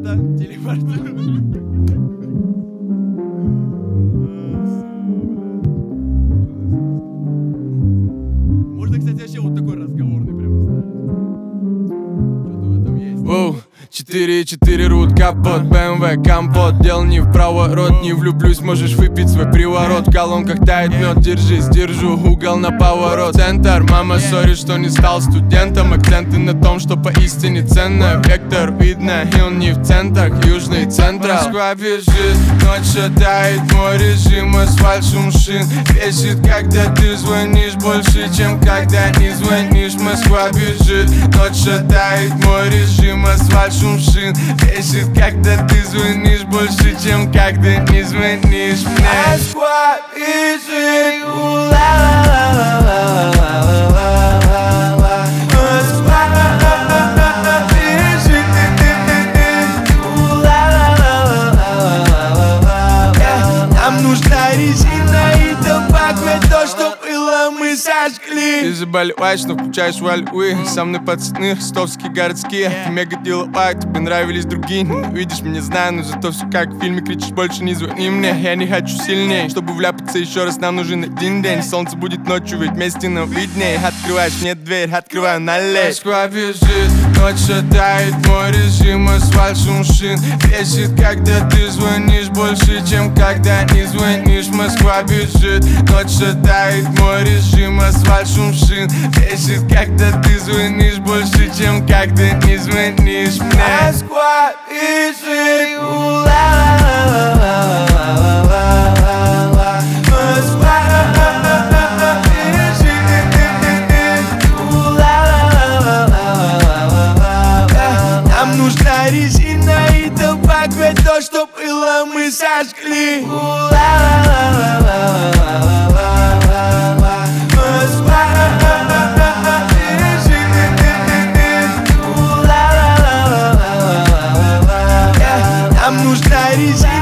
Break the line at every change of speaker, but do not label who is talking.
надо телепортировать. Можно, кстати, вообще вот такой разговорный прям ставить. Что-то в этом есть.
Воу, 4,4 рут, капот, BMW, компот. Дел не в проворот, не влюблюсь, можешь выпить свой приворот. В колонках тает мед, держись, держу угол на поворот. Центр, мама, сори, что не стал студентом. Акценты на том, что поистине ценно. Вектор видно, и он не в центрах, южный централ. Москва бежит, ночь шатает, мой режим, асфальт, шум шин. Бесит, когда ты звонишь больше, чем когда не звонишь. Москва бежит, ночь шатает, мой режим, асфальт, шум шин. Бесит, когда ты звонишь больше, чем когда не звонишь мне. Москва бежит, у-ла-ла-ла-ла-ла-ла-ла-ла. Москва бежит, у-ла-ла-ла-ла-ла-ла-ла-ла. Нам нужна резина и табак, ведь то, что было, мы сожгли. Ты заболеваешь, но включаешь вальвы. Со мной пацаны, ростовские городские. Ты мега деловая, тебе нравились другие. Видишь меня, знаю, но зато все как в фильме. Кричишь, больше не звони мне, я не хочу сильнее. Чтобы вляпаться еще раз, нам нужен один день. Солнце будет ночью, ведь вместе нам виднее. Открываешь мне дверь, открываю налей. Москва бежит, ночь шатает, мой режим, асфальт, шум шин. Бесит, когда ты звонишь больше, чем когда не звонишь. Москва бежит, ночь шатает, мой режим, асфальт, шум шин. Бесит, когда ты звонишь больше, чем когда не звонишь мне. Москва бежит, у-ла-ла-ла-ла-ла-ла-ла. Москва бежит, у-ла-ла-ла-ла-ла-ла-ла. Нам нужна резина и табак, ведь то, что было, мы сожгли. У-ла-ла-ла-ла-ла-ла-ла-ла. Москва бежит, у-ла-ла-ла-ла-ла-ла-ла-ла. Нам нужна резина